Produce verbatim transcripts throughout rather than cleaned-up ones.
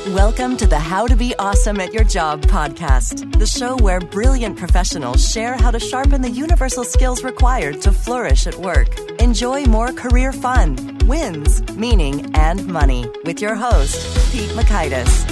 Welcome to the How to Be Awesome at Your Job podcast, the show where brilliant professionals share how to sharpen the universal skills required to flourish at work. Enjoy more career fun, wins, meaning, and money with your host, Pete Mockaitis.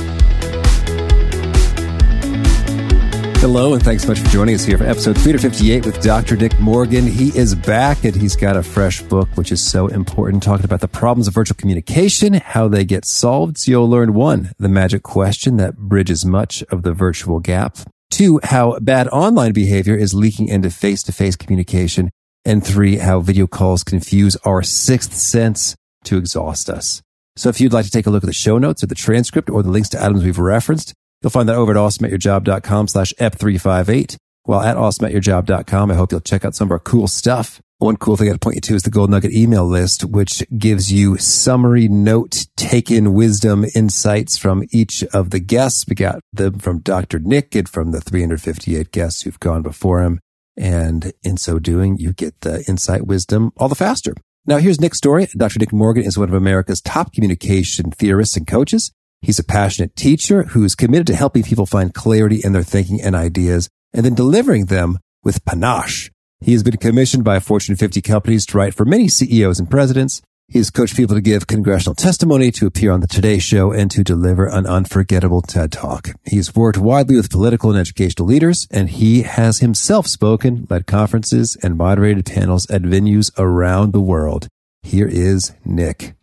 Hello, and thanks so much for joining us here for episode three fifty-eight with Doctor Nick Morgan. He is back, and he's got a fresh book, which is so important, talking about the problems of virtual communication, how they get solved. So you'll learn, one, the magic question that bridges much of the virtual gap. Two, how bad online behavior is leaking into face-to-face communication. And three, how video calls confuse our sixth sense to exhaust us. So if you'd like to take a look at the show notes or the transcript or the links to items we've referenced, you'll find that over at awesomeatyourjob.com slash ep three fifty-eight. While at awesomeatyourjob dot com, I hope you'll check out some of our cool stuff. One cool thing I'd point you to is the Gold Nugget email list, which gives you summary note-taken wisdom insights from each of the guests. We got them from Doctor Nick and from the three hundred fifty-eight guests who've gone before him. And in so doing, you get the insight wisdom all the faster. Now, here's Nick's story. Doctor Nick Morgan is one of America's top communication theorists and coaches. He's a passionate teacher who's committed to helping people find clarity in their thinking and ideas and then delivering them with panache. He has been commissioned by Fortune fifty companies to write for many C E Os and presidents. He has coached people to give congressional testimony, to appear on the Today Show, and to deliver an unforgettable TED Talk. He's worked widely with political and educational leaders, and he has himself spoken, led conferences, and moderated panels at venues around the world. Here is Nick.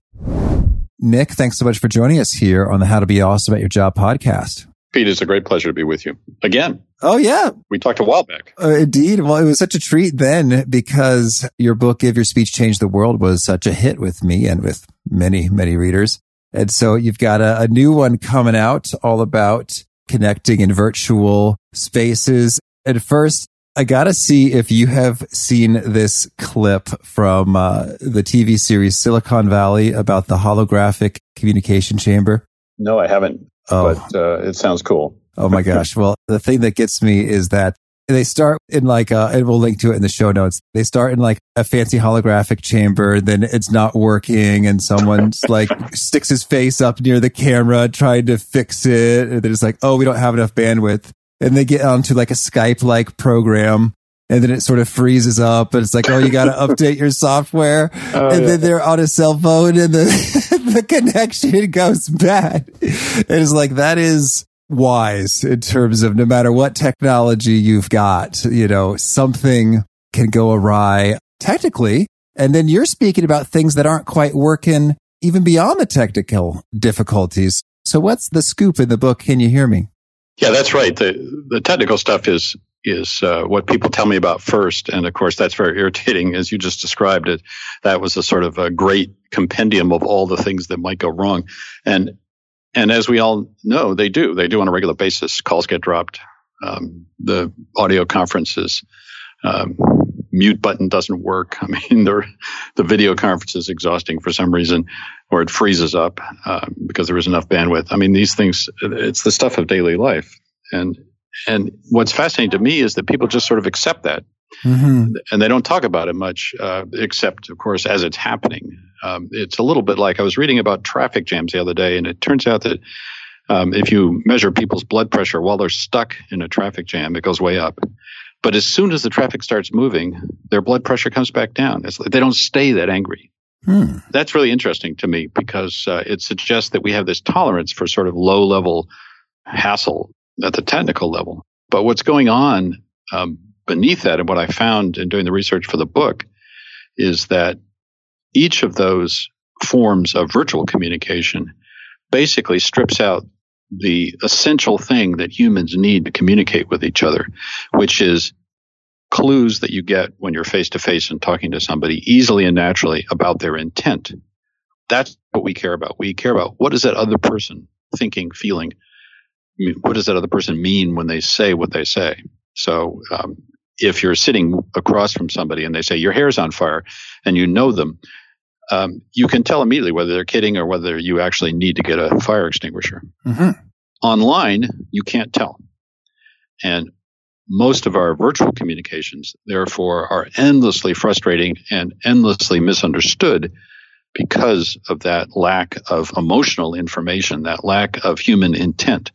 Nick, thanks so much for joining us here on the How to Be Awesome at Your Job podcast. Pete, it's a great pleasure to be with you again. Oh, yeah. We talked a while back. Uh, indeed. Well, it was such a treat then because your book, Give Your Speech, Change the World, was such a hit with me and with many, many readers. And so you've got a, a new one coming out all about connecting in virtual spaces. At first, I got to see if you have seen this clip from uh, the T V series Silicon Valley about the holographic communication chamber. No, I haven't, oh. but uh, it sounds cool. Oh my gosh. Well, the thing that gets me is that they start in like, uh, and we'll link to it in the show notes. They start in like a fancy holographic chamber, then it's not working and someone's like sticks his face up near the camera trying to fix it. And they're just like, oh, we don't have enough bandwidth. And they get onto like a Skype-like program, and then it sort of freezes up, and it's like, oh, you got to update your software. Oh, and yeah. Then they're on a cell phone, and the the connection goes bad. And it's like, that is wise in terms of no matter what technology you've got, you know, something can go awry technically. And then you're speaking about things that aren't quite working even beyond the technical difficulties. So what's the scoop in the book? Can you hear me? Yeah, that's right. The the technical stuff is is uh, what people tell me about first. And of course, that's very irritating. As you just described it, that was a sort of a great compendium of all the things that might go wrong. And and as we all know, they do. They do on a regular basis. Calls get dropped. Um, the audio conferences, um, mute button doesn't work. I mean, the, the video conference is exhausting for some reason, or it freezes up uh, because there isn't enough bandwidth. I mean, these things, it's the stuff of daily life. And and what's fascinating to me is that people just sort of accept that. Mm-hmm. And they don't talk about it much, uh, except, of course, as it's happening. Um, it's a little bit like I was reading about traffic jams the other day, and it turns out that um, if you measure people's blood pressure while they're stuck in a traffic jam, it goes way up. But as soon as the traffic starts moving, their blood pressure comes back down. It's like they don't stay that angry. Hmm. That's really interesting to me because uh, it suggests that we have this tolerance for sort of low-level hassle at the technical level. But what's going on um, beneath that, and what I found in doing the research for the book, is that each of those forms of virtual communication basically strips out the essential thing that humans need to communicate with each other, which is clues that you get when you're face-to-face and talking to somebody easily and naturally about their intent. That's what we care about. We care about what is that other person thinking, feeling. I mean, what does that other person mean when they say what they say? So um, if you're sitting across from somebody and they say, your hair's on fire, and you know them, um, you can tell immediately whether they're kidding or whether you actually need to get a fire extinguisher. Mm-hmm. Online, you can't tell. And most of our virtual communications, therefore, are endlessly frustrating and endlessly misunderstood because of that lack of emotional information, that lack of human intent.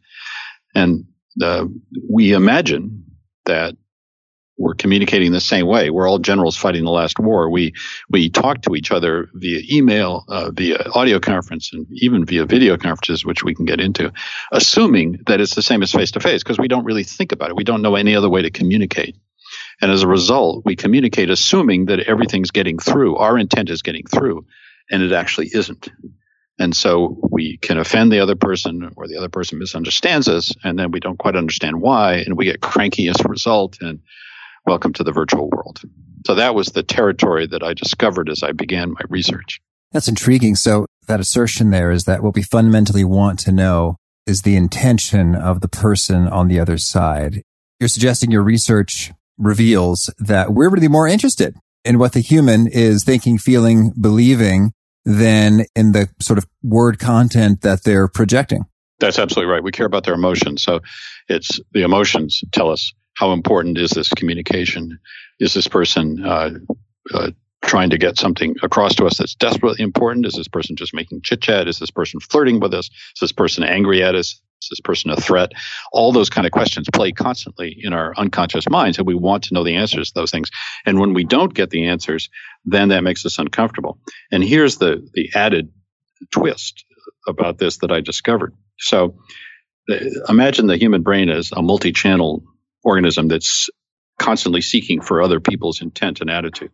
And uh, we imagine that we're communicating the same way. We're all generals fighting the last war. We we talk to each other via email, uh, via audio conference, and even via video conferences, which we can get into, assuming that it's the same as face-to-face, because we don't really think about it. We don't know any other way to communicate. And as a result, we communicate assuming that everything's getting through. Our intent is getting through, and it actually isn't. And so we can offend the other person, or the other person misunderstands us, and then we don't quite understand why, and we get cranky as a result, and welcome to the virtual world. So that was the territory that I discovered as I began my research. That's intriguing. So that assertion there is that what we fundamentally want to know is the intention of the person on the other side. You're suggesting your research reveals that we're really more interested in what the human is thinking, feeling, believing than in the sort of word content that they're projecting. That's absolutely right. We care about their emotions. So it's the emotions tell us, how important is this communication? Is this person uh, uh, trying to get something across to us that's desperately important? Is this person just making chit-chat? Is this person flirting with us? Is this person angry at us? Is this person a threat? All those kind of questions play constantly in our unconscious minds, and we want to know the answers to those things. And when we don't get the answers, then that makes us uncomfortable. And here's the, the added twist about this that I discovered. So uh, imagine the human brain as a multi-channel organism that's constantly seeking for other people's intent and attitude.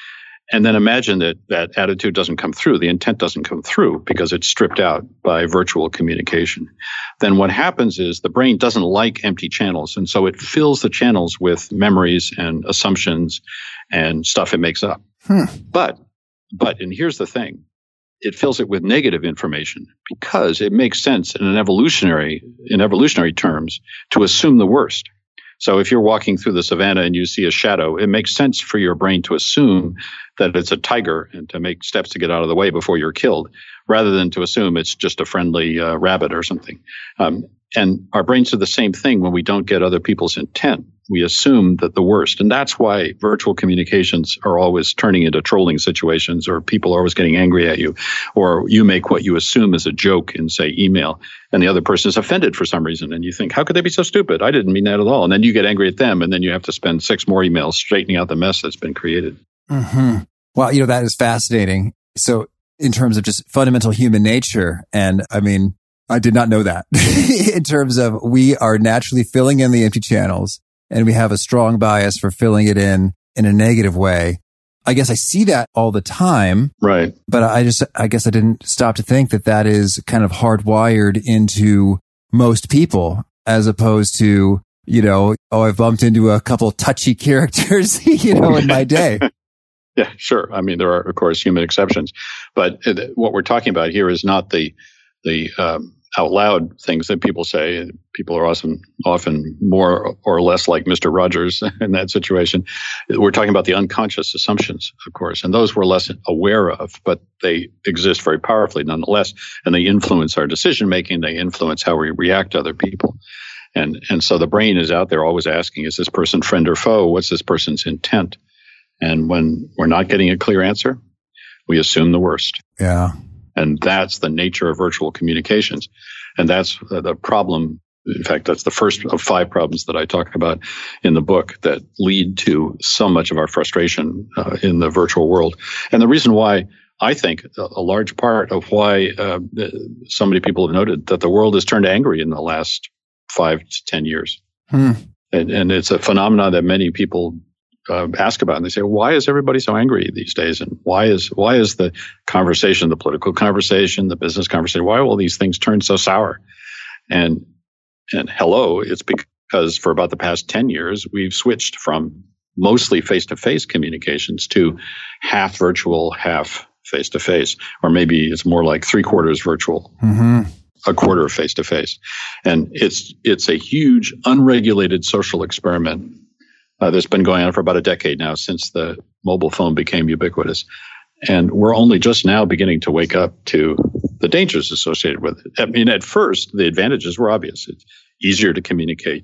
And then imagine that that attitude doesn't come through, the intent doesn't come through because it's stripped out by virtual communication. Then what happens is the brain doesn't like empty channels, and so it fills the channels with memories and assumptions and stuff it makes up. Hmm. But, but, and here's the thing, it fills it with negative information because it makes sense in an evolutionary, in evolutionary terms to assume the worst. So if you're walking through the savannah and you see a shadow, it makes sense for your brain to assume that it's a tiger and to make steps to get out of the way before you're killed, rather than to assume it's just a friendly uh, rabbit or something. Um, and our brains do the same thing when we don't get other people's intent. We assume that the worst. And that's why virtual communications are always turning into trolling situations, or people are always getting angry at you, or you make what you assume is a joke in, say, email, and the other person is offended for some reason. And you think, how could they be so stupid? I didn't mean that at all. And then you get angry at them, and then you have to spend six more emails straightening out the mess that's been created. Mm-hmm. Well, you know, that is fascinating. So in terms of just fundamental human nature, and I mean, I did not know that in terms of we are naturally filling in the empty channels, and we have a strong bias for filling it in in a negative way. I guess I see that all the time. Right. But I just, I guess I didn't stop to think that that is kind of hardwired into most people, as opposed to, you know, oh, I've bumped into a couple touchy characters, you know, in my day. Yeah, sure. I mean, there are, of course, human exceptions. But what we're talking about here is not the, the, um, out loud things that people say. People are often, often more or less like Mister Rogers in that situation. We're talking about the unconscious assumptions, of course, and those we're less aware of, but they exist very powerfully nonetheless, and they influence our decision making. They influence how we react to other people. And, and so the brain is out there always asking, is this person friend or foe? What's this person's intent? And when we're not getting a clear answer, we assume the worst. Yeah. And that's the nature of virtual communications. And that's the problem. In fact, that's the first of five problems that I talk about in the book that lead to so much of our frustration uh, in the virtual world. And the reason why I think a large part of why uh, so many people have noted that the world has turned angry in the last five to ten years. Hmm. And, and it's a phenomenon that many people Uh, ask about, and they say, why is everybody so angry these days? And why is why is the conversation, the political conversation, the business conversation, why will these things turn so sour? And and hello, it's because for about the past ten years, we've switched from mostly face-to-face communications to half virtual, half face-to-face, or maybe it's more like three quarters virtual. Mm-hmm. A quarter face-to-face. And it's it's a huge unregulated social experiment Uh, that's been going on for about a decade now, since the mobile phone became ubiquitous. And we're only just now beginning to wake up to the dangers associated with it. I mean, at first, the advantages were obvious. It's easier to communicate,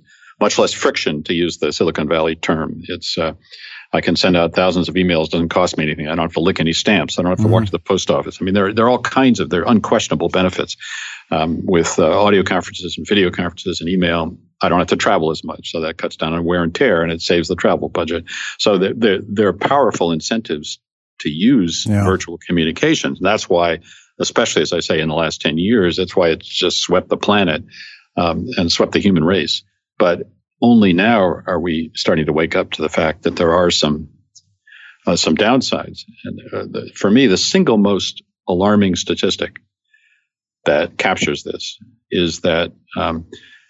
much less friction, to use the Silicon Valley term. It's uh, I can send out thousands of emails. It doesn't cost me anything. I don't have to lick any stamps. I don't have to mm-hmm. walk to the post office. I mean, there, there are all kinds of, there are unquestionable benefits um, with uh, audio conferences and video conferences and email. I don't have to travel as much, so that cuts down on wear and tear, and it saves the travel budget. So there, there, there are powerful incentives to use yeah. virtual communications. And that's why, especially as I say, in the last ten years, that's why it's just swept the planet um, and swept the human race. But only now are we starting to wake up to the fact that there are some uh, some downsides. And uh, the, for me, the single most alarming statistic that captures this is that um,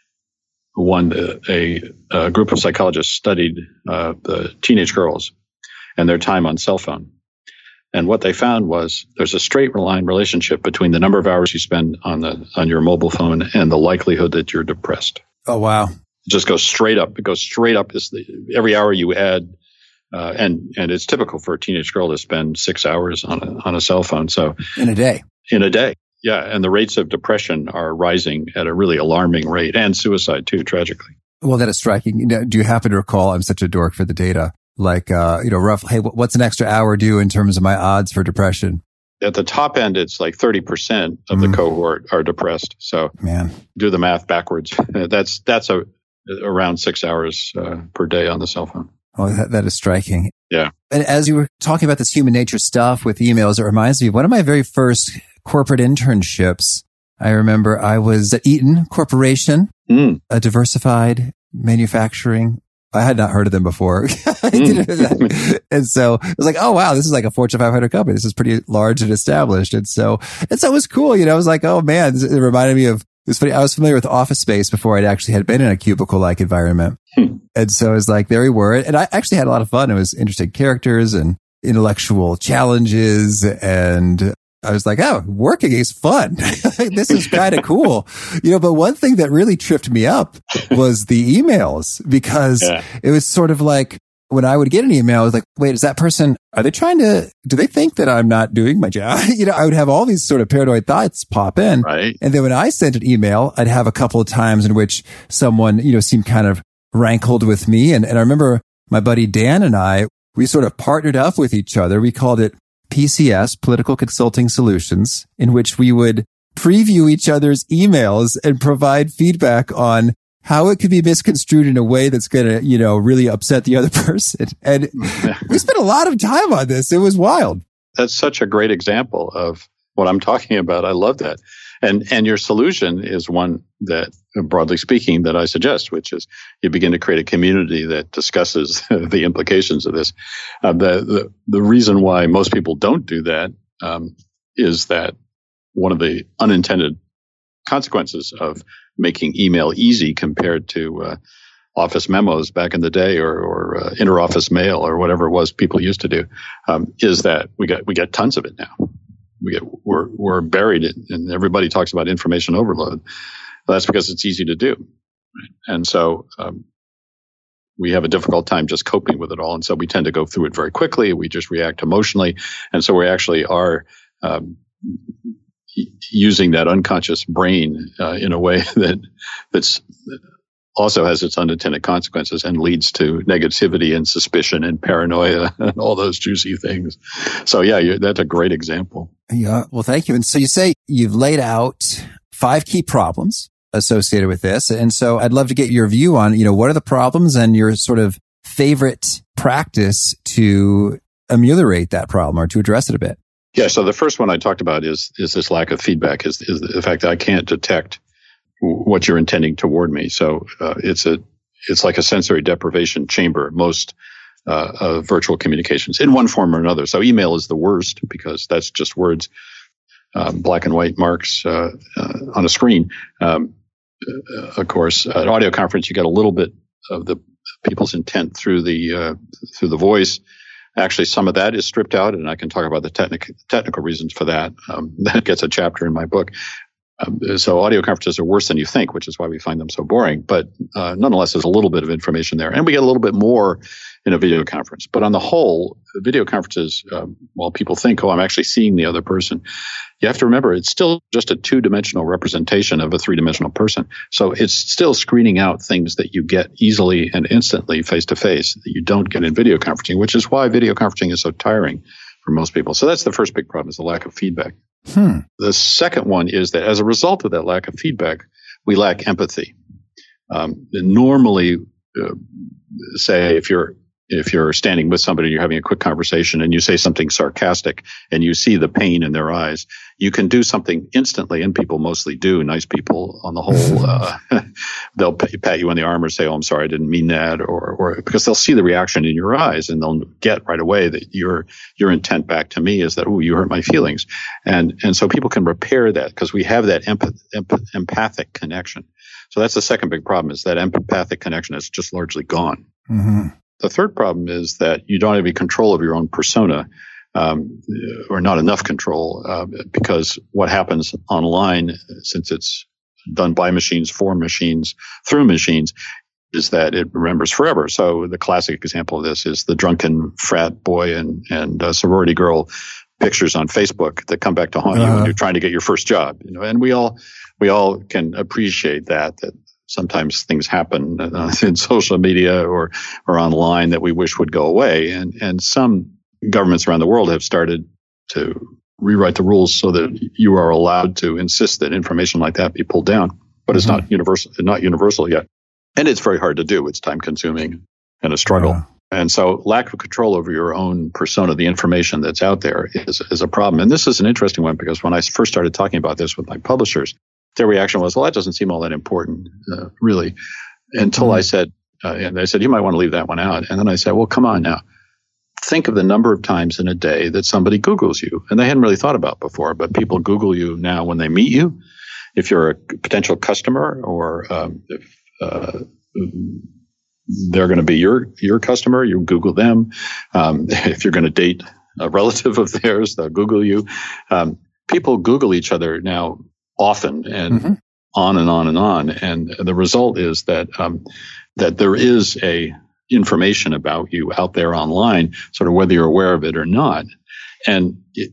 one a, a group of psychologists studied uh, the teenage girls and their time on cell phone. And what they found was there's a straight line relationship between the number of hours you spend on the on your mobile phone and the likelihood that you're depressed. Oh, wow. It just goes straight up. It goes straight up. It's the, every hour you add, uh, and and it's typical for a teenage girl to spend six hours on a, on a cell phone. So in a day. In a day. Yeah. And the rates of depression are rising at a really alarming rate, and suicide too, tragically. Well, that is striking. Do you happen to recall, I'm such a dork for the data, like, uh, you know, rough, hey, what's an extra hour do in terms of my odds for depression? At the top end, it's like thirty percent of mm. the cohort are depressed. So man, do the math backwards. That's, that's a, around six hours uh, per day on the cell phone. Oh, that, that is striking. Yeah. And as you were talking about this human nature stuff with emails, it reminds me of one of my very first corporate internships. I remember I was at Eaton Corporation, mm. a diversified manufacturing. I had not heard of them before. mm. And so it was like, oh, wow, this is like a Fortune five hundred company. This is pretty large and established. And so, and so it was cool. You know, I was like, oh man, it reminded me of, it was funny. I was familiar with Office Space before I'd actually had been in a cubicle-like environment. Hmm. And so it was like, there we were. And I actually had a lot of fun. It was interesting characters and intellectual challenges. And I was like, oh, working is fun. This is kind of cool. You know, but one thing that really tripped me up was the emails, because yeah. it was sort of like, when I would get an email, I was like, wait, is that person, are they trying to, do they think that I'm not doing my job? You know, I would have all these sort of paranoid thoughts pop in. Right. And then when I sent an email, I'd have a couple of times in which someone, you know, seemed kind of rankled with me. And, and I remember my buddy Dan and I, we sort of partnered up with each other. We called it P C S, Political Consulting Solutions, in which we would preview each other's emails and provide feedback on how it could be misconstrued in a way that's going to, you know, really upset the other person. And we spent a lot of time on this. It was wild. That's such a great example of what I'm talking about. I love that. And and your solution is one that, broadly speaking, that I suggest, which is you begin to create a community that discusses the implications of this. Uh, the, the the reason why most people don't do that um, is that one of the unintended consequences of making email easy compared to uh, office memos back in the day, or, or uh, interoffice mail, or whatever it was people used to do, um, is that we got we get tons of it now. We get we're we're buried in, and everybody talks about information overload. Well, that's because it's easy to do, right? And so um, we have a difficult time just coping with it all, and so we tend to go through it very quickly. We just react emotionally, and so we actually are um, using that unconscious brain uh, in a way that that's also has its unintended consequences and leads to negativity and suspicion and paranoia and all those juicy things. So yeah, you're, that's a great example. Yeah. Well, thank you. And so you say you've laid out five key problems associated with this. And so I'd love to get your view on, you know, what are the problems and your sort of favorite practice to ameliorate that problem or to address it a bit. Yeah. So the first one I talked about is, is this lack of feedback, is, is the fact that I can't detect what you're intending toward me. So uh, it's a it's like a sensory deprivation chamber, most uh, uh, virtual communications in one form or another. So email is the worst because that's just words, um, black and white marks uh, uh, on a screen. Um, uh, of course, at audio conference, you get a little bit of the people's intent through the uh, through the voice. Actually, some of that is stripped out, and I can talk about the technic- technical reasons for that. Um, that gets a chapter in my book. Um, so audio conferences are worse than you think, which is why we find them so boring. But uh, nonetheless, there's a little bit of information there. And we get a little bit more in a video conference. But on the whole, video conferences, um, while people think, oh, I'm actually seeing the other person, you have to remember it's still just a two-dimensional representation of a three-dimensional person. So it's still screening out things that you get easily and instantly face-to-face that you don't get in video conferencing, which is why video conferencing is so tiring for most people. So that's the first big problem, is the lack of feedback. Hmm. The second one is that as a result of that lack of feedback, we lack empathy. Um, normally, uh, say if you're if you're standing with somebody, you're having a quick conversation, and you say something sarcastic, and you see the pain in their eyes, you can do something instantly, and people mostly do. Nice people, on the whole, uh, they'll pat you on the arm or say, "Oh, I'm sorry, I didn't mean that," or, or because they'll see the reaction in your eyes, and they'll get right away that your your intent back to me is that, "Oh, you hurt my feelings," and and so people can repair that because we have that empath, empath, empathic connection. So that's the second big problem, is that empathic connection is just largely gone. Mm-hmm. The third problem is that you don't have any control of your own persona, um, or not enough control, uh, because what happens online, since it's done by machines, for machines, through machines, is that it remembers forever. So the classic example of this is the drunken frat boy and, and uh, sorority girl pictures on Facebook that come back to haunt uh-huh. you when you're trying to get your first job. You know, and we all we all can appreciate that that. Sometimes things happen uh, in social media or or online that we wish would go away. And, and some governments around the world have started to rewrite the rules so that you are allowed to insist that information like that be pulled down. But it's mm-hmm. not universal, not universal yet. And it's very hard to do. It's time consuming and a struggle. Yeah. And so lack of control over your own persona, the information that's out there, is, is a problem. And this is an interesting one, because when I first started talking about this with my publishers, their reaction was, well, that doesn't seem all that important, uh, really, until mm-hmm. I said, uh, and they said, you might want to leave that one out. And then I said, well, come on now. Think of the number of times in a day that somebody Googles you. And they hadn't really thought about before, but people Google you now when they meet you. If you're a potential customer, or um, if uh, they're going to be your your customer, you Google them. Um, if you're going to date a relative of theirs, they'll Google you. Um, people Google each other now often, and mm-hmm. on and on and on. And the result is that um, that there is a information about you out there online, sort of whether you're aware of it or not. And it,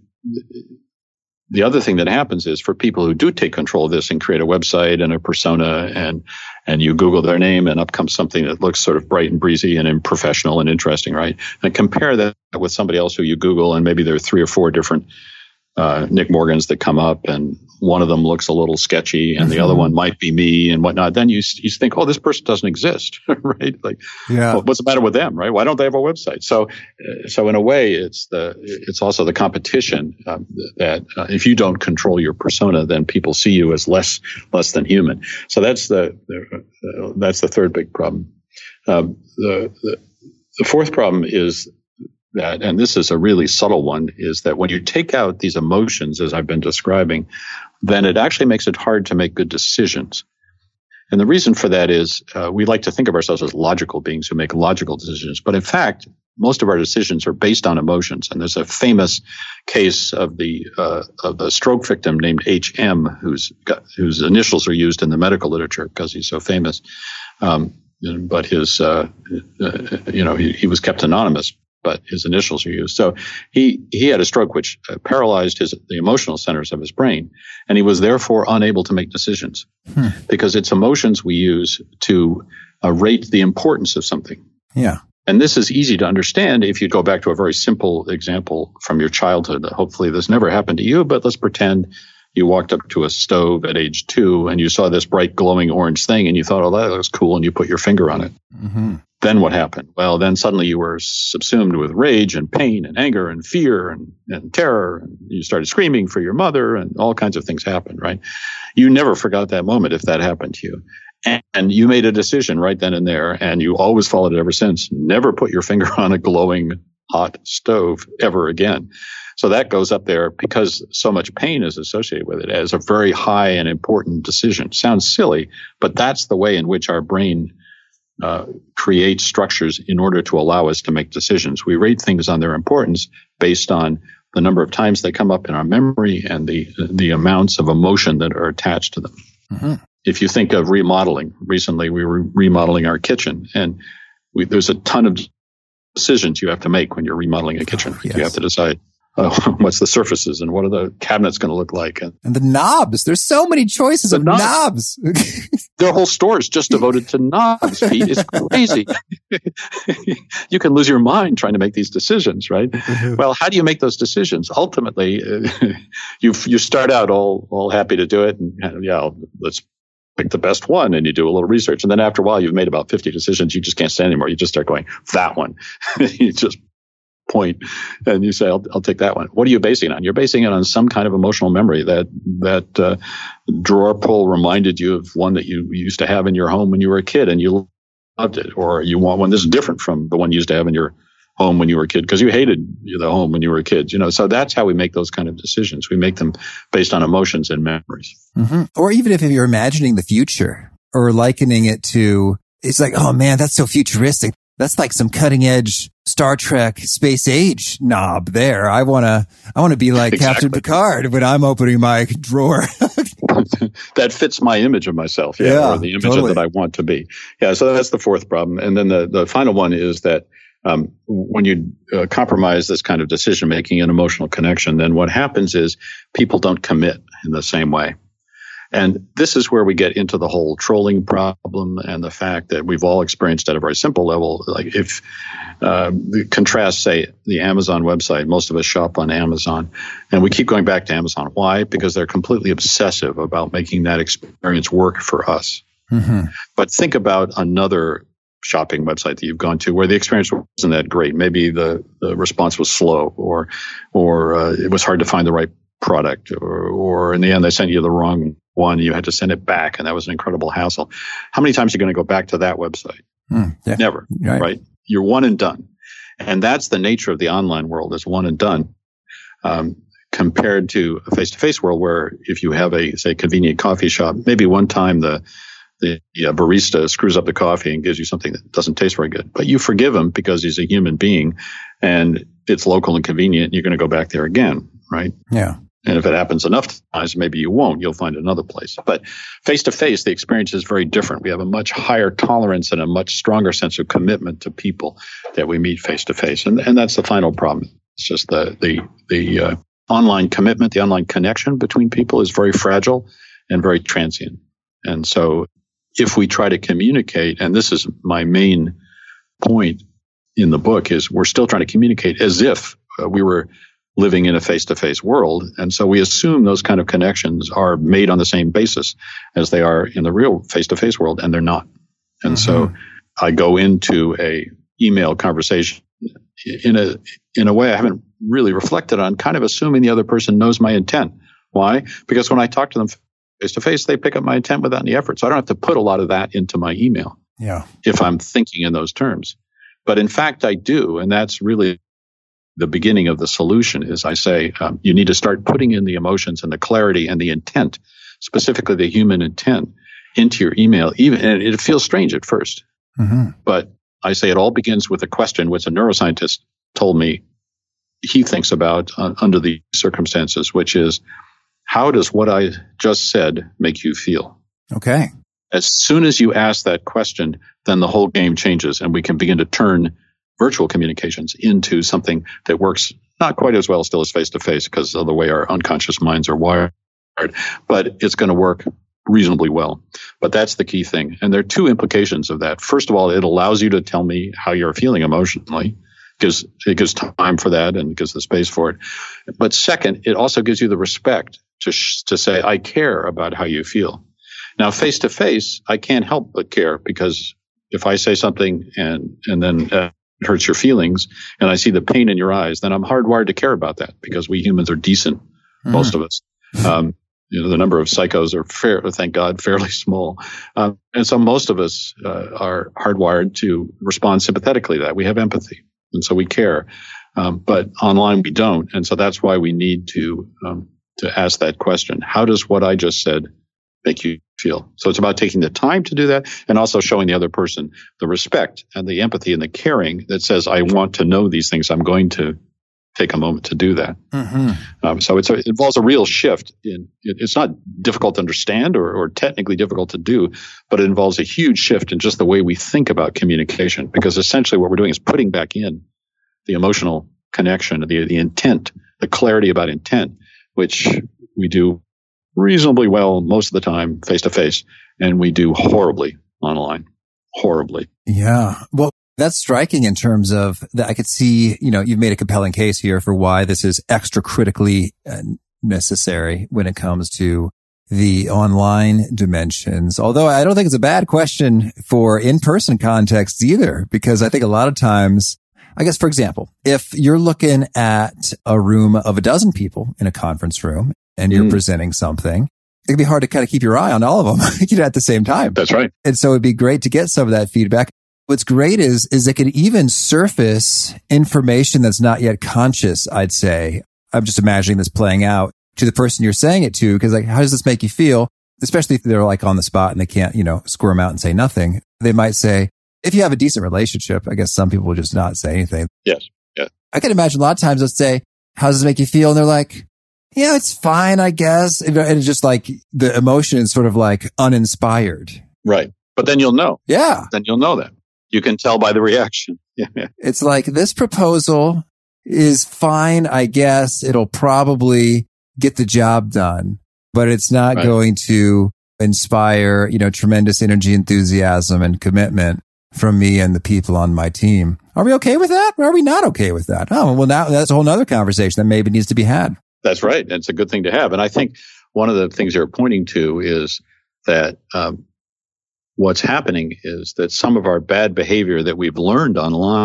the other thing that happens is, for people who do take control of this and create a website and a persona, and and you Google their name and up comes something that looks sort of bright and breezy and professional and interesting, right? And compare that with somebody else who you Google, and maybe there are three or four different uh, Nick Morgans that come up, and one of them looks a little sketchy, and mm-hmm. the other one might be me and whatnot. Then you you think, oh, this person doesn't exist, right? Like, yeah. well, what's the matter with them, right? Why don't they have a website? So, uh, so in a way, it's the it's also the competition um, that uh, if you don't control your persona, then people see you as less less than human. So that's the, the uh, that's the third big problem. Um, the, the the fourth problem is that, and this is a really subtle one, is that when you take out these emotions, as I've been describing, then it actually makes it hard to make good decisions. And the reason for that is uh, we like to think of ourselves as logical beings who make logical decisions. But in fact, most of our decisions are based on emotions. And there's a famous case of the uh, of the stroke victim named H M, whose whose initials are used in the medical literature because he's so famous. Um, but his, uh, uh, you know, he, he was kept anonymous, but his initials are used. So he, he had a stroke which uh, paralyzed his, the emotional centers of his brain, and he was therefore unable to make decisions hmm. because it's emotions we use to uh, rate the importance of something. Yeah. And this is easy to understand if you go back to a very simple example from your childhood. Hopefully this never happened to you, but let's pretend you walked up to a stove at age two and you saw this bright glowing orange thing and you thought, oh, that looks cool, and you put your finger on it. Mm-hmm. Then what happened? Well, then suddenly you were subsumed with rage and pain and anger and fear and, and terror. And you started screaming for your mother, and all kinds of things happened, right? You never forgot that moment if that happened to you. And, and you made a decision right then and there, and you always followed it ever since. Never put your finger on a glowing hot stove ever again. So that goes up there because so much pain is associated with it as a very high and important decision. Sounds silly, but that's the way in which our brain uh, creates structures in order to allow us to make decisions. We rate things on their importance based on the number of times they come up in our memory and the the amounts of emotion that are attached to them. Mm-hmm. If you think of remodeling, recently we were remodeling our kitchen, and we, there's a ton of decisions you have to make when you're remodeling a kitchen. Oh, yes. You have to decide uh, what's the surfaces and what are the cabinets going to look like. And, and the knobs. There's so many choices of knobs. knobs. Their whole store is just devoted to knobs, Pete. It's crazy. You can lose your mind trying to make these decisions, right? Mm-hmm. Well, how do you make those decisions? Ultimately, uh, you you start out all all happy to do it, and yeah, let's pick the best one, and you do a little research, and then after a while, you've made about fifty decisions. You just can't stand anymore. You just start going, that one. You just point, and you say, I'll, I'll take that one. What are you basing it on? You're basing it on some kind of emotional memory that that uh, drawer pull reminded you of one that you used to have in your home when you were a kid, and you loved it, or you want one that's different from the one you used to have in your home when you were a kid because you hated the home when you were a kid. You know, so that's how we make those kind of decisions. We make them based on emotions and memories. Mm-hmm. Or even if you're imagining the future or likening it to, it's like, oh man, that's so futuristic. That's like some cutting edge Star Trek space age knob there. I want to, I want to be like exactly. Captain Picard when I'm opening my drawer. That fits my image of myself. Yeah. yeah or the image totally. That I want to be. Yeah. So that's the fourth problem. And then the, the final one is that um, when you uh, compromise this kind of decision making and emotional connection, then what happens is people don't commit in the same way. And this is where we get into the whole trolling problem and the fact that we've all experienced at a very simple level. Like if uh, contrast, say, the Amazon website, most of us shop on Amazon, and we keep going back to Amazon. Why? Because they're completely obsessive about making that experience work for us. Mm-hmm. But think about another shopping website that you've gone to where the experience wasn't that great. Maybe the, the response was slow, or or uh, it was hard to find the right product, or, or in the end they sent you the wrong one. You had to send it back, and that was an incredible hassle. How many times are you going to go back to that website? Mm, yeah. Never, right. right? You're one and done. And that's the nature of the online world, is one and done, um, compared to a face-to-face world where if you have a, say, convenient coffee shop, maybe one time the the uh, barista screws up the coffee and gives you something that doesn't taste very good. But you forgive him because he's a human being, and it's local and convenient. You're going to go back there again, right? Yeah. And if it happens enough times, maybe you won't. You'll find another place. But face-to-face, the experience is very different. We have a much higher tolerance and a much stronger sense of commitment to people that we meet face-to-face. And, and that's the final problem. It's just the the the uh, online commitment, the online connection between people is very fragile and very transient. And so if we try to communicate, and this is my main point in the book, is we're still trying to communicate as if uh, we were living in a face-to-face world. And so we assume those kind of connections are made on the same basis as they are in the real face-to-face world, and they're not. And mm-hmm. so I go into a email conversation in a in a way I haven't really reflected on, kind of assuming the other person knows my intent. Why? Because when I talk to them face-to-face, they pick up my intent without any effort. So I don't have to put a lot of that into my email yeah. if I'm thinking in those terms. But in fact, I do, and that's really the beginning of the solution. Is I say um, you need to start putting in the emotions and the clarity and the intent, specifically the human intent, into your email. Even and it feels strange at first, mm-hmm. but I say it all begins with a question, which a neuroscientist told me he thinks about uh, under the circumstances, which is, how does what I just said make you feel? Okay. As soon as you ask that question, then the whole game changes, and we can begin to turn virtual communications into something that works not quite as well still as face-to-face because of the way our unconscious minds are wired, but it's going to work reasonably well. But that's the key thing. And there are two implications of that. First of all, it allows you to tell me how you're feeling emotionally. Gives, it gives time for that and gives the space for it. But second, it also gives you the respect to sh- to say, I care about how you feel. Now, face-to-face, I can't help but care, because if I say something and and then uh, it hurts your feelings and I see the pain in your eyes, then I'm hardwired to care about that, because we humans are decent, mm. most of us. Um, you know, the number of psychos are, fair, thank God, fairly small. Um, and so most of us uh, are hardwired to respond sympathetically to that. We have empathy. And so we care, um, but online we don't. And so that's why we need to um, to ask that question. How does what I just said make you feel? So it's about taking the time to do that, and also showing the other person the respect and the empathy and the caring that says, I want to know these things. I'm going to take a moment to do that. Mm-hmm. Um, so it's a, it involves a real shift. In it, it's not difficult to understand or, or technically difficult to do, but it involves a huge shift in just the way we think about communication. Because essentially, what we're doing is putting back in the emotional connection, the the intent, the clarity about intent, which we do reasonably well most of the time face to face, and we do horribly online. Horribly. Yeah. Well, that's striking in terms of that. I could see, you know, you've made a compelling case here for why this is extra critically necessary when it comes to the online dimensions. Although I don't think it's a bad question for in-person contexts either, because I think a lot of times, I guess, for example, if you're looking at a room of a dozen people in a conference room and you're mm. presenting something, it can be hard to kind of keep your eye on all of them you know, at the same time. That's right. And so it'd be great to get some of that feedback. What's great is, is it can even surface information that's not yet conscious, I'd say. I'm just imagining this playing out to the person you're saying it to, because like, how does this make you feel? Especially if they're like on the spot and they can't, you know, squirm out and say nothing. They might say, if you have a decent relationship, I guess some people will just not say anything. Yes. Yeah. I can imagine a lot of times they'll say, how does this make you feel? And they're like, yeah, it's fine, I guess. And it's just like the emotion is sort of like uninspired. Right. But then you'll know. Yeah. Then you'll know that. You can tell by the reaction. Yeah. It's like, this proposal is fine, I guess. It'll probably get the job done, but it's not right. going to inspire, you know, tremendous energy, enthusiasm, and commitment from me and the people on my team. Are we okay with that? Or are we not okay with that? Oh, well, now that's a whole nother conversation that maybe needs to be had. That's right. It's a good thing to have. And I think one of the things you're pointing to is that um, what's happening is that some of our bad behavior that we've learned online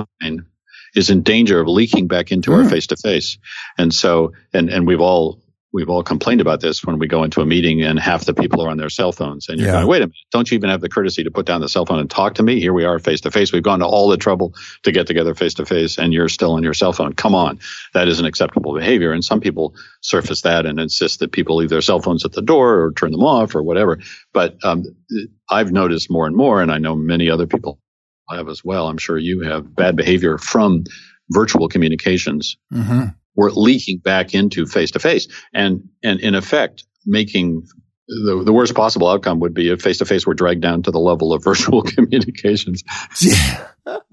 is in danger of leaking back into mm. our face-to-face. And so, and, and we've all We've all complained about this when we go into a meeting and half the people are on their cell phones. And you're yeah. going, wait a minute, don't you even have the courtesy to put down the cell phone and talk to me? Here we are face to face. We've gone to all the trouble to get together face to face and you're still on your cell phone. Come on. That isn't acceptable behavior. And some people surface that and insist that people leave their cell phones at the door or turn them off or whatever. But um, I've noticed more and more, and I know many other people have as well. I'm sure you have bad behavior from virtual communications. Mm-hmm. We're leaking back into face-to-face. And, and in effect, making the, the worst possible outcome would be if face-to-face were dragged down to the level of virtual communications. Yeah.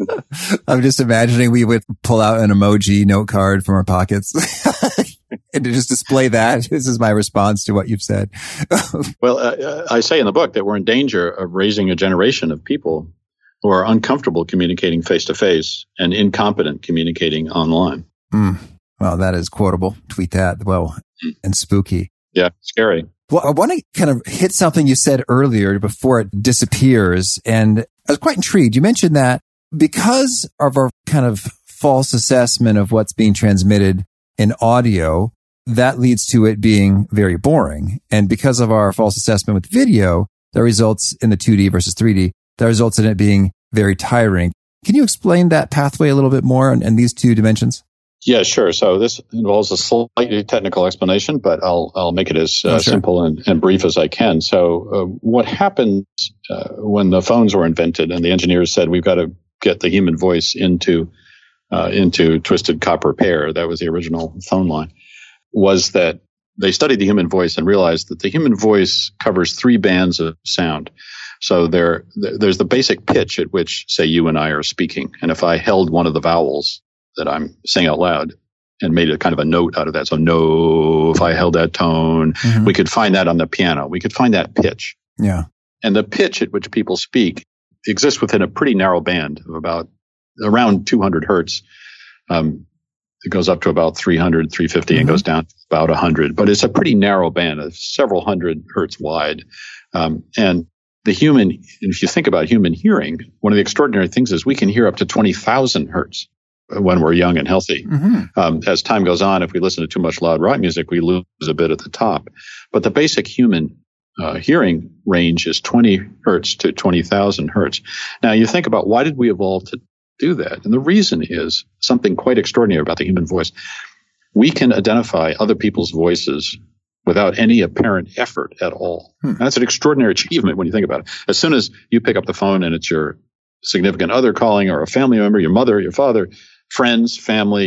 I'm just imagining we would pull out an emoji note card from our pockets and to just display that. This is my response to what you've said. Well, uh, I say in the book that we're in danger of raising a generation of people who are uncomfortable communicating face-to-face and incompetent communicating online. Mm. Well, that is quotable. Tweet that. Well, and spooky. Yeah, scary. Well, I want to kind of hit something you said earlier before it disappears. And I was quite intrigued. You mentioned that because of our kind of false assessment of what's being transmitted in audio, that leads to it being very boring. And because of our false assessment with video, that results in the two D versus three D, that results in it being very tiring. Can you explain that pathway a little bit more and, and these two dimensions? Yeah, sure. So this involves a slightly technical explanation, but I'll I'll make it as uh, oh, sure. simple and, and brief as I can. So uh, what happened uh, when the phones were invented and the engineers said we've got to get the human voice into uh, into twisted copper pair, that was the original phone line, was that they studied the human voice and realized that the human voice covers three bands of sound. So there there's the basic pitch at which, say, you and I are speaking. And if I held one of the vowels that I'm saying out loud and made a kind of a note out of that. So no, if I held that tone, mm-hmm. we could find that on the piano. We could find that pitch. Yeah. And the pitch at which people speak exists within a pretty narrow band of about around two hundred hertz. Um, it goes up to about three hundred, three fifty mm-hmm. and goes down to about one hundred. But it's a pretty narrow band, it's several hundred hertz wide. Um, and the human, if you think about human hearing, one of the extraordinary things is we can hear up to twenty thousand hertz. When we're young and healthy. Mm-hmm. Um, as time goes on, if we listen to too much loud rock music, we lose a bit at the top. But the basic human uh, hearing range is twenty hertz to twenty thousand hertz. Now, you think about why did we evolve to do that? And the reason is something quite extraordinary about the human voice. We can identify other people's voices without any apparent effort at all. Hmm. That's an extraordinary achievement when you think about it. As soon as you pick up the phone and it's your significant other calling or a family member, your mother, your father, friends, family,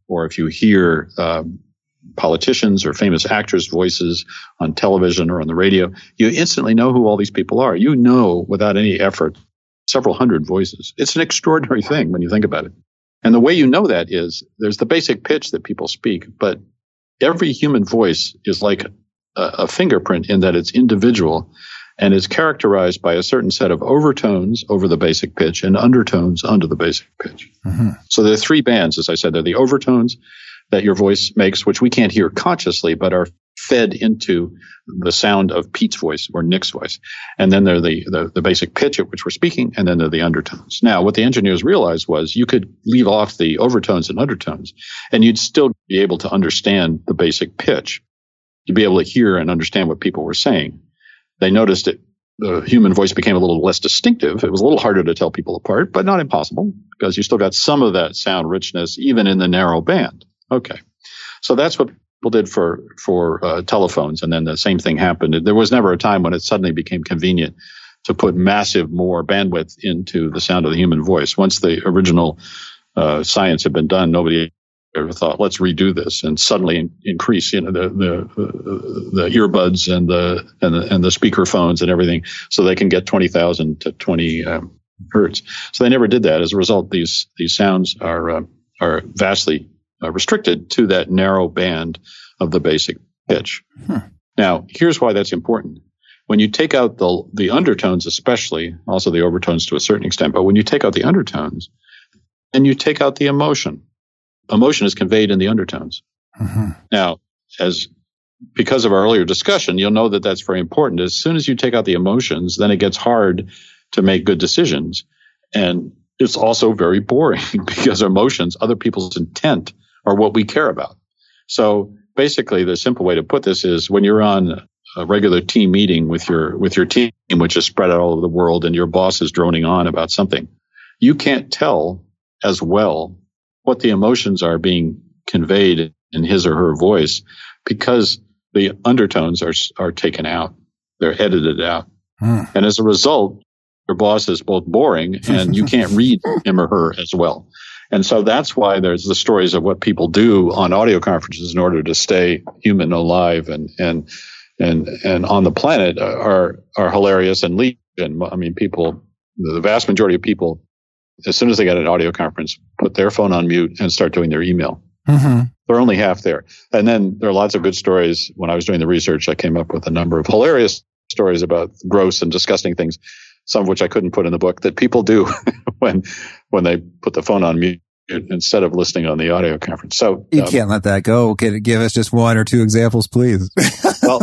or if you hear um, politicians or famous actors' voices on television or on the radio, you instantly know who all these people are. You know, without any effort, several hundred voices. It's an extraordinary thing when you think about it. And the way you know that is there's the basic pitch that people speak, but every human voice is like a, a fingerprint in that it's individual and is characterized by a certain set of overtones over the basic pitch and undertones under the basic pitch. Mm-hmm. So there are three bands, as I said. They're the overtones that your voice makes, which we can't hear consciously, but are fed into the sound of Pete's voice or Nick's voice. And then they're the, the, the basic pitch at which we're speaking, and then they're the undertones. Now, what the engineers realized was you could leave off the overtones and undertones, and you'd still be able to understand the basic pitch. You'd be able to hear and understand what people were saying. They noticed that the human voice became a little less distinctive. It was a little harder to tell people apart, but not impossible, because you still got some of that sound richness, even in the narrow band. Okay. So that's what people did for, for uh, telephones. And then the same thing happened. There was never a time when it suddenly became convenient to put massive more bandwidth into the sound of the human voice. Once the original uh, science had been done, nobody ever thought, let's redo this and suddenly in, increase, you know, the, the, uh, the earbuds and the, and the, and the speaker phones and everything so they can get twenty thousand to twenty um, hertz. So they never did that. As a result, these, these sounds are, uh, are vastly Uh, restricted to that narrow band of the basic pitch. Hmm. Now, here's why that's important. When you take out the the undertones, especially, also the overtones to a certain extent, but when you take out the undertones, then you take out the emotion. Emotion is conveyed in the undertones. Mm-hmm. Now, as because of our earlier discussion, you'll know that that's very important. As soon as you take out the emotions, then it gets hard to make good decisions. And it's also very boring because emotions, other people's intent, are what we care about. So basically, the simple way to put this is when you're on a regular team meeting with your with your team, which is spread out all over the world, and your boss is droning on about something, you can't tell as well what the emotions are being conveyed in his or her voice because the undertones are are taken out. They're edited out. Hmm. And as a result, your boss is both boring and you can't read him or her as well. And so that's why there's the stories of what people do on audio conferences in order to stay human, alive, and and and and on the planet are are hilarious and legion. I mean, people, the vast majority of people, as soon as they get an audio conference, put their phone on mute and start doing their email. Mm-hmm. They're only half there. And then there are lots of good stories. When I was doing the research, I came up with a number of hilarious stories about gross and disgusting things, some of which I couldn't put in the book, that people do when when they put the phone on mute instead of listening on the audio conference. So you um, can't let that go. Can give us just one or two examples, please? Well,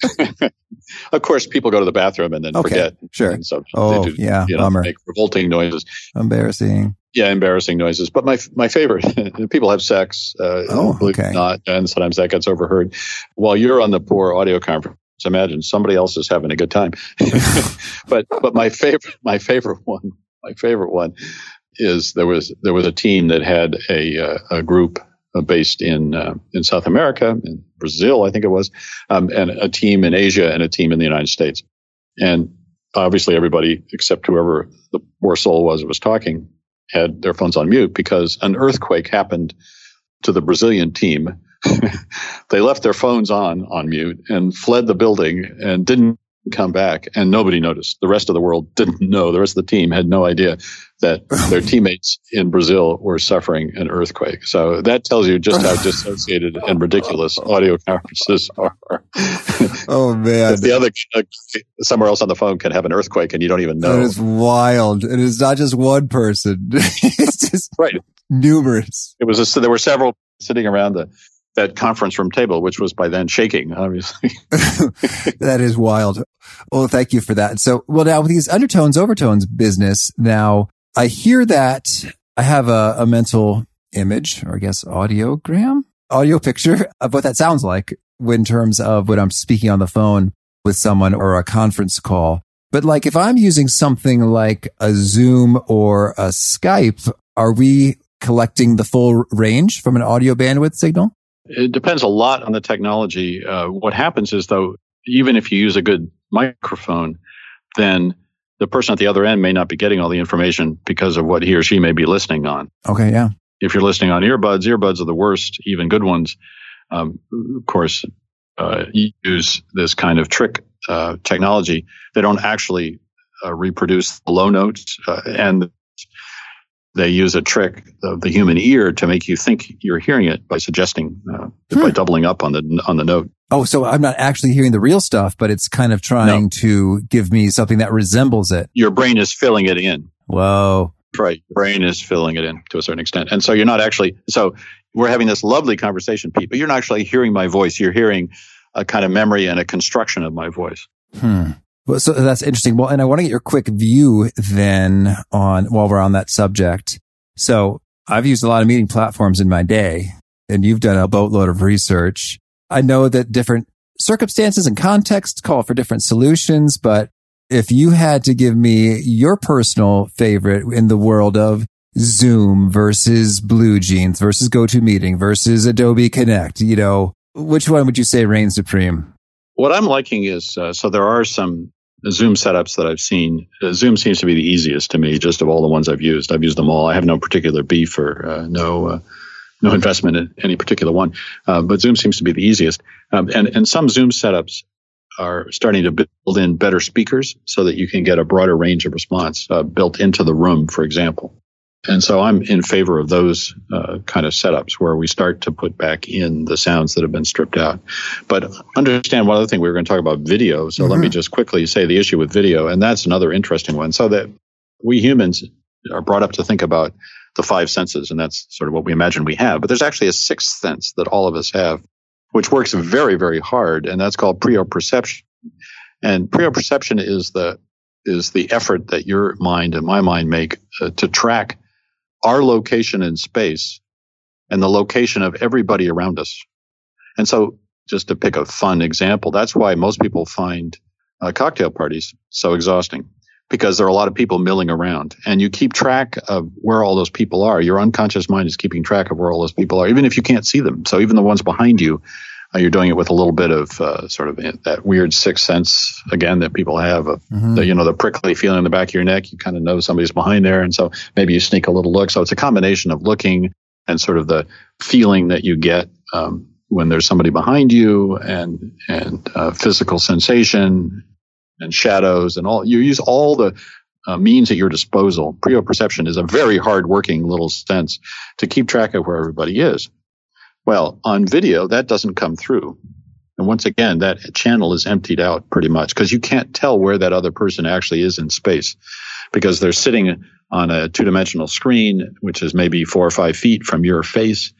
of course, people go to the bathroom and then okay, forget. Sure. And so oh, they do, yeah, you know, bummer. Make revolting noises. Embarrassing. Yeah, embarrassing noises. But my my favorite, people have sex. Uh, oh, believe it okay. or not, and sometimes that gets overheard. While you're on the poor audio conference, imagine somebody else is having a good time. but but my favorite my favorite one my favorite one is there was there was a team that had a uh, a group uh, based in uh, in South America, in Brazil, I think it was, um, and a team in Asia and a team in the United States. And obviously everybody except whoever the poor soul was that was talking had their phones on mute because an earthquake happened to the Brazilian team. They left their phones on on mute and fled the building and didn't come back, and nobody noticed. The rest of the world didn't know. The rest of the team had no idea that their teammates in Brazil were suffering an earthquake. So that tells you just how dissociated and ridiculous audio conferences are. Oh man! If the other uh, somewhere else on the phone can have an earthquake and you don't even know. It is wild. It is not just one person. It's just right. Numerous. It was a, there were several sitting around the that conference room table, which was by then shaking, obviously. That is wild. Well, thank you for that. So, well, now with these undertones, overtones business, now I hear that I have a, a mental image, or I guess audiogram, audio picture of what that sounds like in terms of when I'm speaking on the phone with someone or a conference call. But like if I'm using something like a Zoom or a Skype, are we collecting the full range from an audio bandwidth signal? It depends a lot on the technology. Uh, what happens is, though, even if you use a good microphone, then the person at the other end may not be getting all the information because of what he or she may be listening on. Okay, yeah. if you're listening on earbuds, earbuds are the worst, even good ones. Um, of course, uh, use this kind of trick uh, technology. They don't actually uh, reproduce the low notes, uh, and they use a trick of the human ear to make you think you're hearing it by suggesting, uh, hmm. by doubling up on the on the note. Oh, so I'm not actually hearing the real stuff, but it's kind of trying no. to give me something that resembles it. Your brain is filling it in. Whoa. Right. Your brain is filling it in to a certain extent. And so you're not actually, so we're having this lovely conversation, Pete, but you're not actually hearing my voice. You're hearing a kind of memory and a construction of my voice. Hmm. Well, so that's interesting. Well, and I want to get your quick view then on, while we're on that subject. So I've used a lot of meeting platforms in my day, and you've done a boatload of research. I know that different circumstances and contexts call for different solutions, but if you had to give me your personal favorite in the world of Zoom versus BlueJeans versus GoToMeeting versus Adobe Connect, you know, which one would you say reigns supreme? What I'm liking is, uh, so there are some Zoom setups that I've seen. Uh, Zoom seems to be the easiest to me, just of all the ones I've used. I've used them all. I have no particular beef or uh, no uh, no investment in any particular one, uh, but Zoom seems to be the easiest. Um, and, and some Zoom setups are starting to build in better speakers so that you can get a broader range of response uh, built into the room, for example. And so I'm in favor of those uh, kind of setups where we start to put back in the sounds that have been stripped out. But understand one other thing, we were going to talk about video. So mm-hmm. let me just quickly say the issue with video, and that's another interesting one. So that we humans are brought up to think about the five senses, and that's sort of what we imagine we have. But there's actually a sixth sense that all of us have, which works very, very hard, and that's called proprioception. And proprioception is the is the effort that your mind and my mind make uh, to track our location in space and the location of everybody around us. And so, just to pick a fun example, that's why most people find uh, cocktail parties so exhausting, because there are a lot of people milling around, and you keep track of where all those people are. Your unconscious mind is keeping track of where all those people are, even if you can't see them. So even the ones behind you, uh, you're doing it with a little bit of uh, sort of that weird sixth sense, again, that people have, of mm-hmm. the, you know, the prickly feeling in the back of your neck. You kind of know somebody's behind there, and so maybe you sneak a little look. So it's a combination of looking and sort of the feeling that you get um, when there's somebody behind you, and and uh, physical sensation and shadows, and all. You use all the uh, means at your disposal. Proprioception is a very hard-working little sense to keep track of where everybody is. Well, on video, that doesn't come through. And once again, that channel is emptied out pretty much, because you can't tell where that other person actually is in space, because they're sitting on a two-dimensional screen, which is maybe four or five feet from your face.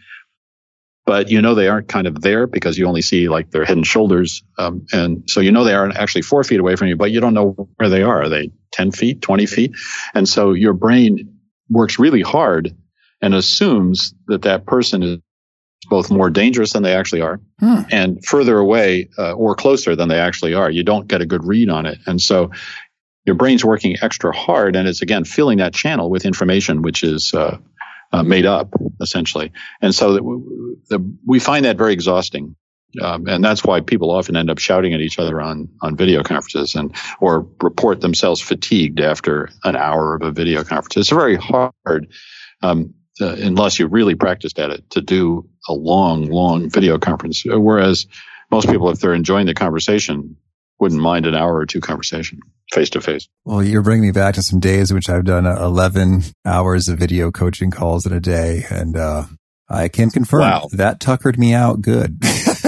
But you know they aren't kind of there because you only see like their head and shoulders. Um, and so you know they aren't actually four feet away from you, but you don't know where they are. Are they ten feet, twenty feet? And so your brain works really hard and assumes that that person is both more dangerous than they actually are hmm. and further away uh, or closer than they actually are. You don't get a good read on it. And so your brain's working extra hard, and it's, again, filling that channel with information which is uh, uh, made up, essentially. And so the, the, we find that very exhausting. Um, and that's why people often end up shouting at each other on, on video conferences, and or report themselves fatigued after an hour of a video conference. It's very hard, um, uh, unless you really practiced at it, to do a long, long video conference. Whereas most people, if they're enjoying the conversation, wouldn't mind an hour or two conversation face to face. Well, you're bringing me back to some days which I've done eleven hours of video coaching calls in a day. And, uh, I can confirm wow. that tuckered me out good.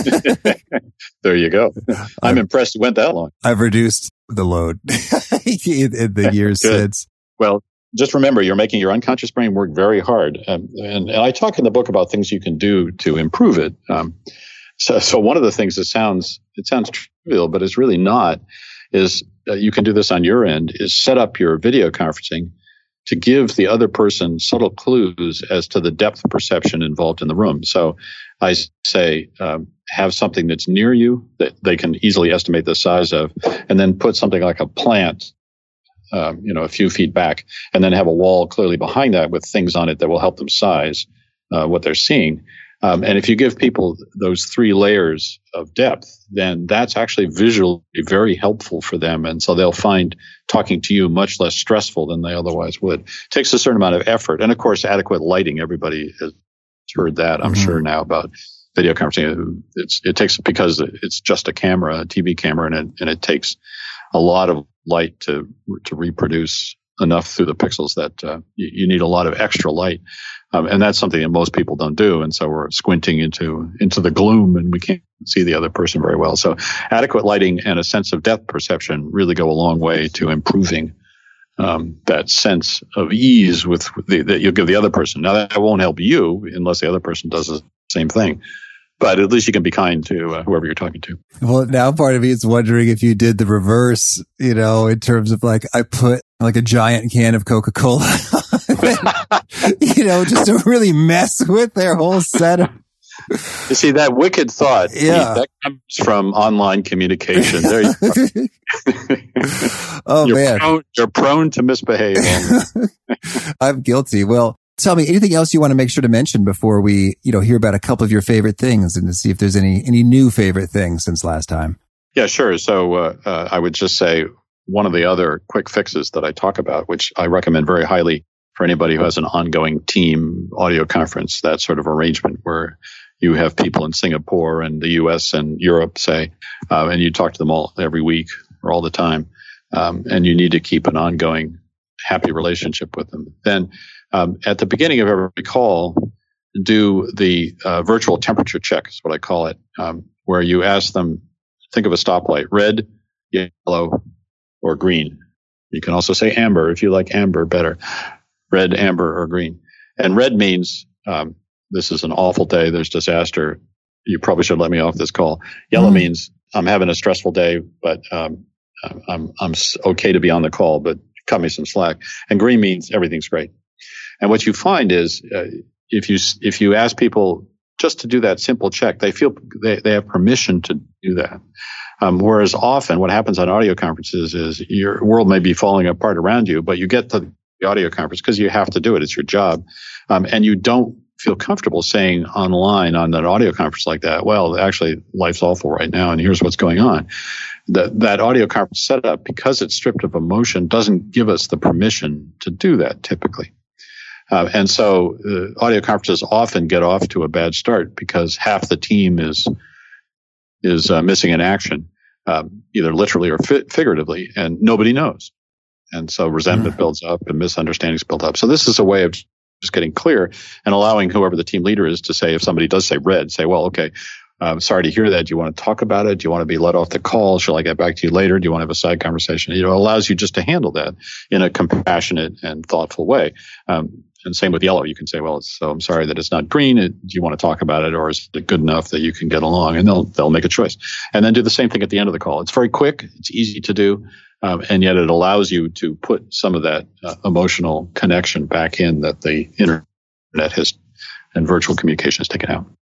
There you go. I'm I've, impressed it went that long. I've reduced the load in, in the years since. Well, just remember, you're making your unconscious brain work very hard. Um, and, and I talk in the book about things you can do to improve it. Um, so, so one of the things that sounds, it sounds trivial, but it's really not, is uh, you can do this on your end, is set up your video conferencing to give the other person subtle clues as to the depth of perception involved in the room. So I say, um, have something that's near you that they can easily estimate the size of, and then put something like a plant, um, you know, a few feet back, and then have a wall clearly behind that with things on it that will help them size uh, what they're seeing. Um, and if you give people those three layers of depth, then that's actually visually very helpful for them. And so they'll find talking to you much less stressful than they otherwise would. It takes a certain amount of effort. And of course, adequate lighting. Everybody has heard that, I'm mm-hmm. sure now, about video conferencing. It's, it takes, because it's just a camera, a T V camera, and it, and it takes a lot of light to, to reproduce enough through the pixels that uh, you, you need a lot of extra light. Um, and that's something that most people don't do. And so we're squinting into, into the gloom and we can't see the other person very well. So adequate lighting and a sense of depth perception really go a long way to improving um, that sense of ease with the, that you'll give the other person. Now that won't help you unless the other person does the same thing. But at least you can be kind to uh, whoever you're talking to. Well, now part of me is wondering if you did the reverse, you know, in terms of like, I put like a giant can of Coca-Cola, you know, just to really mess with their whole setup. You see, that wicked thought, yeah. that comes from online communication. There you go. Oh, you're man. Prone, you're prone to misbehave. I'm guilty. Well, tell me, anything else you want to make sure to mention before we, you know, hear about a couple of your favorite things and to see if there's any, any new favorite things since last time? Yeah, sure. So uh, uh, I would just say one of the other quick fixes that I talk about, which I recommend very highly for anybody who has an ongoing team audio conference, that sort of arrangement where you have people in Singapore and the U S and Europe, say, uh, and you talk to them all every week or all the time, um, and you need to keep an ongoing happy relationship with them. Then Um, at the beginning of every call, do the uh, virtual temperature check, is what I call it, um, where you ask them, think of a stoplight, red, yellow, or green. You can also say amber if you like amber better, red, amber, or green. And red means um, this is an awful day, there's disaster, you probably should let me off this call. Yellow mm. means I'm having a stressful day, but um, I'm, I'm okay to be on the call, but cut me some slack. And green means everything's great. And what you find is, uh, if you if you ask people just to do that simple check, they feel they, they have permission to do that. Um, whereas often, what happens on audio conferences is your world may be falling apart around you, but you get to the audio conference because you have to do it; it's your job, um, and you don't feel comfortable saying online on an audio conference like that, well, actually, life's awful right now, and here's what's going on. That that audio conference setup, because it's stripped of emotion, doesn't give us the permission to do that typically. Uh, and so uh, audio conferences often get off to a bad start because half the team is is uh, missing in action, um, either literally or fi- figuratively, and nobody knows. And so resentment mm. builds up and misunderstandings build up. So this is a way of just getting clear and allowing whoever the team leader is to say, if somebody does say red, say, well, okay, I'm sorry to hear that. Do you want to talk about it? Do you want to be let off the call? Shall I get back to you later? Do you want to have a side conversation? You know, it allows you just to handle that in a compassionate and thoughtful way. Um, and same with yellow. You can say, well, so I'm sorry that it's not green. Do you want to talk about it, or is it good enough that you can get along? And they'll they'll make a choice. And then do the same thing at the end of the call. It's very quick. It's easy to do. Um, and yet it allows you to put some of that uh, emotional connection back in that the internet has and virtual communication has taken out.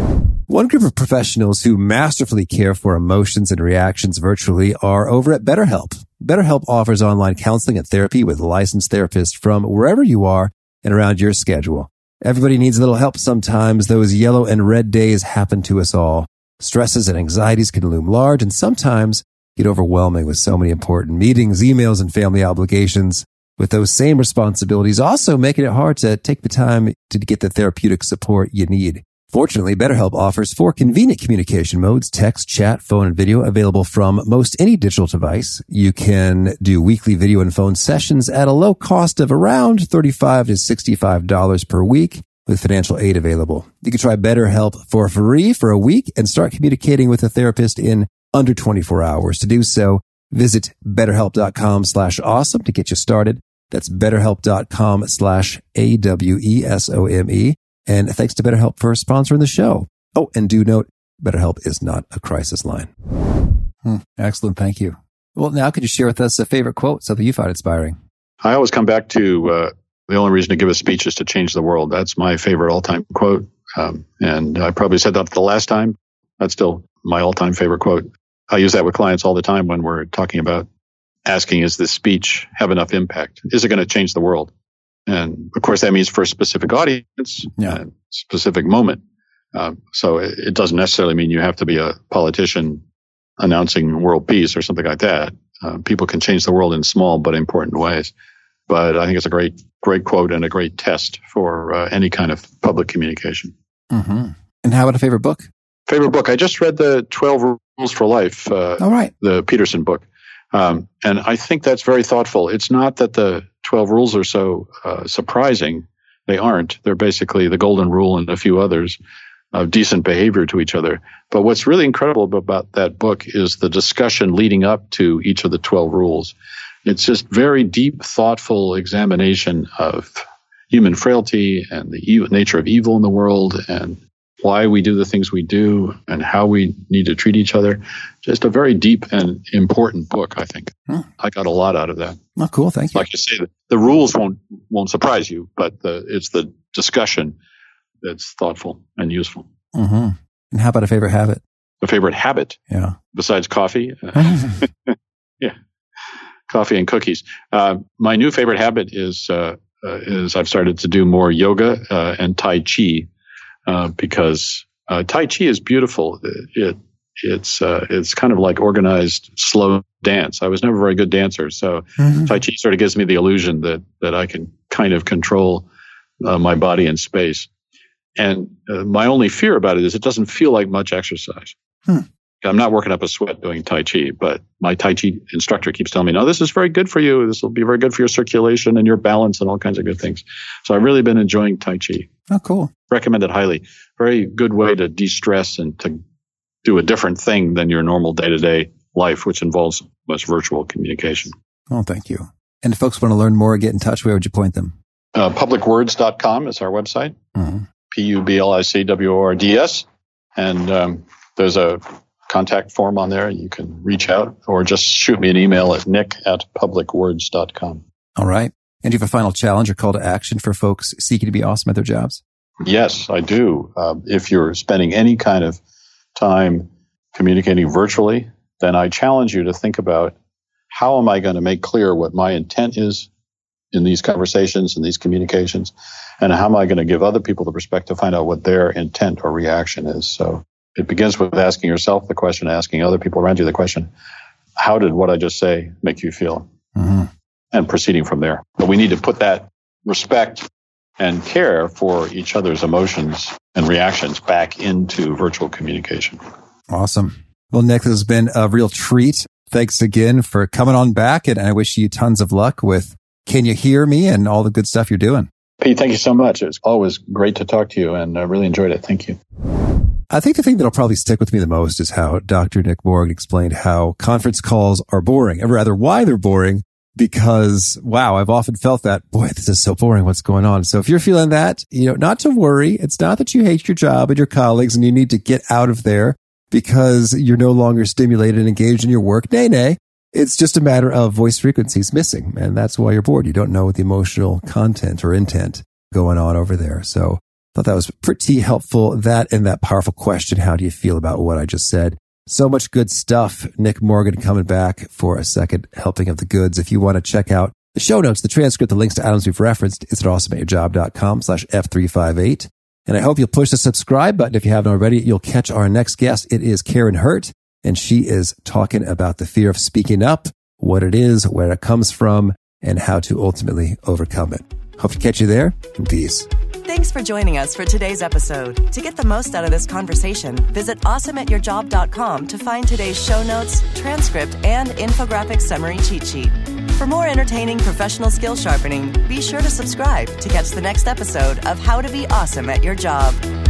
One group of professionals who masterfully care for emotions and reactions virtually are over at BetterHelp. BetterHelp offers online counseling and therapy with licensed therapists from wherever you are and around your schedule. Everybody needs a little help sometimes. Those yellow and red days happen to us all. Stresses and anxieties can loom large and sometimes get overwhelming with so many important meetings, emails, and family obligations. With those same responsibilities also making it hard to take the time to get the therapeutic support you need. Fortunately, BetterHelp offers four convenient communication modes: text, chat, phone, and video, available from most any digital device. You can do weekly video and phone sessions at a low cost of around thirty-five to sixty-five dollars per week with financial aid available. You can try BetterHelp for free for a week and start communicating with a therapist in under twenty-four hours. To do so, visit betterhelp.com slash awesome to get you started. That's betterhelp.com slash A W E S O M E. And thanks to BetterHelp for sponsoring the show. Oh, and do note, BetterHelp is not a crisis line. Hmm, excellent. Thank you. Well, now could you share with us a favorite quote, something you find inspiring? I always come back to uh, the only reason to give a speech is to change the world. That's my favorite all-time quote. Um, and I probably said that the last time. That's still my all-time favorite quote. I use that with clients all the time when we're talking about asking, is this speech have enough impact? Is it going to change the world? And of course, that means for a specific audience, yeah. a specific moment. Uh, so it, it doesn't necessarily mean you have to be a politician announcing world peace or something like that. Uh, people can change the world in small but important ways. But I think it's a great, great quote and a great test for uh, any kind of public communication. Mm-hmm. And how about a favorite book? Favorite book? I just read the twelve Rules for Life, uh, All right. the Peterson book. Um, and I think that's very thoughtful. It's not that the twelve rules are so uh, surprising. They aren't. They're basically the golden rule and a few others of decent behavior to each other. But what's really incredible about that book is the discussion leading up to each of the twelve rules. It's just very deep, thoughtful examination of human frailty and the evil, nature of evil in the world and why we do the things we do and how we need to treat each other. Just a very deep and important book, I think. Hmm. I got a lot out of that. Oh, cool. Thank you. Like I say, the, the rules won't won't surprise you, but the, it's the discussion that's thoughtful and useful. Mm-hmm. And how about a favorite habit? A favorite habit? Yeah. Besides coffee? Yeah. Coffee and cookies. Uh, my new favorite habit is uh, uh, is I've started to do more yoga uh, and Tai Chi uh, because uh, Tai Chi is beautiful. It, it it's uh, it's kind of like organized slow dance. I was never a very good dancer, so mm-hmm. Tai Chi sort of gives me the illusion that that I can kind of control uh, my body and space. And uh, my only fear about it is it doesn't feel like much exercise. Hmm. I'm not working up a sweat doing Tai Chi, but my Tai Chi instructor keeps telling me, no, this is very good for you. This will be very good for your circulation and your balance and all kinds of good things. So I've really been enjoying Tai Chi. Oh, cool. Recommend it highly. Very good way to de-stress and to do a different thing than your normal day-to-day life, which involves much virtual communication. Oh, thank you. And if folks want to learn more, get in touch, where would you point them? Uh, public words dot com is our website. Mm-hmm. P U B L I C W O R D S. And um, there's a contact form on there. You can reach out or just shoot me an email at nick at public words dot com. All right. And do you have a final challenge or call to action for folks seeking to be awesome at their jobs? Yes, I do. Uh, if you're spending any kind of time communicating virtually, then I challenge you to think about how am I going to make clear what my intent is in these conversations and these communications, and how am I going to give other people the perspective to find out what their intent or reaction is. So it begins with asking yourself the question, asking other people around you the question, how did what I just say make you feel? Mm-hmm. And proceeding from there. But we need to put that respect and care for each other's emotions and reactions back into virtual communication. Awesome. Well, Nick, this has been a real treat. Thanks again for coming on back, and I wish you tons of luck with Can You Hear Me and all the good stuff you're doing. Pete, thank you so much. It's always great to talk to you, and I really enjoyed it. Thank you. I think the thing that'll probably stick with me the most is how Doctor Nick Morgan explained how conference calls are boring, or rather why they're boring, because, wow, I've often felt that, boy, this is so boring. What's going on? So if you're feeling that, you know, not to worry. It's not that you hate your job and your colleagues and you need to get out of there because you're no longer stimulated and engaged in your work. Nay, nay. It's just a matter of voice frequencies missing, and that's why you're bored. You don't know what the emotional content or intent going on over there. So I thought that was pretty helpful. That and that powerful question, how do you feel about what I just said? So much good stuff. Nick Morgan coming back for a second helping of the goods. If you want to check out the show notes, the transcript, the links to items we've referenced, it's at awesomeatyourjob.com slash F358. And I hope you'll push the subscribe button if you haven't already. You'll catch our next guest. It is Karen Hurt. And she is talking about the fear of speaking up, what it is, where it comes from, and how to ultimately overcome it. Hope to catch you there, and peace. Thanks for joining us for today's episode. To get the most out of this conversation, visit awesome at your job dot com to find today's show notes, transcript, and infographic summary cheat sheet. For more entertaining professional skill sharpening, be sure to subscribe to catch the next episode of How to Be Awesome at Your Job.